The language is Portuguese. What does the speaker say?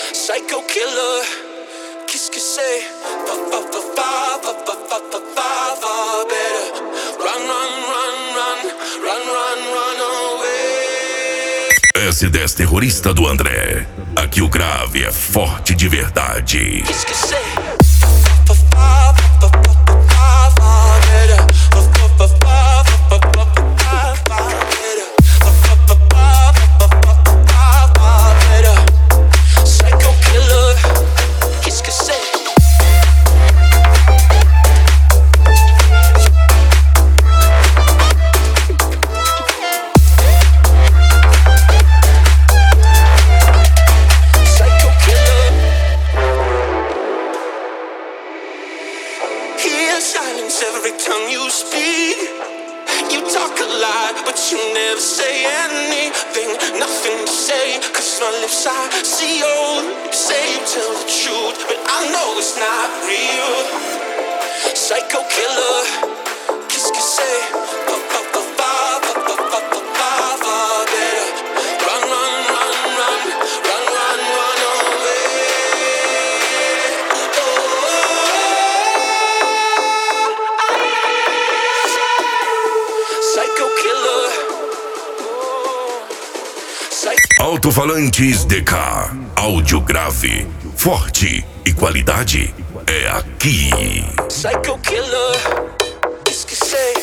Psycho killer, qu'est-ce que c'est? Better run, run, run, run, run, run, run away. S10 terrorista do André. Aqui o grave é forte de verdade. Qu'est-ce que c'est? Silence every tongue you speak. You talk a lot, but you never say anything. Nothing to say, cause my lips are sealed. You say you tell the truth, but I know it's not real. Psycho killer, qu'est-ce que c'est? Run, run, run, run, run, run, run away. Psycho killer. Alto-falantes DK. Áudio grave, forte e qualidade é aqui. Psycho killer, qu'est-ce que c'est?